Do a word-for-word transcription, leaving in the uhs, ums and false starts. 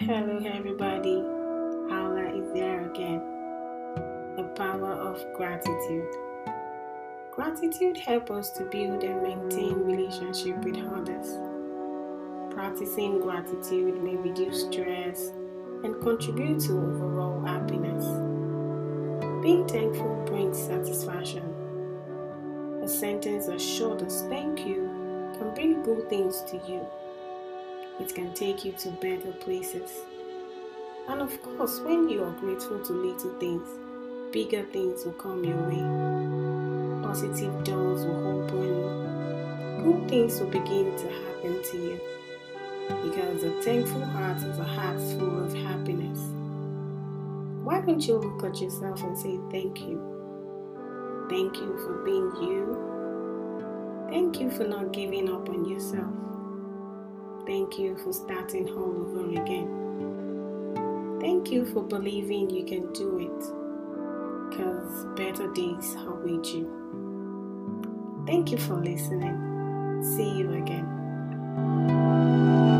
Hello, everybody. Allah is there again. The power of gratitude. Gratitude helps us to build and maintain relationship with others. Practicing gratitude may reduce stress and contribute to overall happiness. Being thankful brings satisfaction. A sentence as short as thank you can bring good things to you. It can take you to better places. And of course, when you are grateful to little things, bigger things will come your way. Positive doors will open. Good things will begin to happen to you. Because a thankful heart is a heart full of happiness. Why don't you look at yourself and say thank you? Thank you for being you. Thank you for not giving up on yourself. Thank you for starting all over again. Thank you for believing you can do it, because better days await you. Thank you for listening. See you again.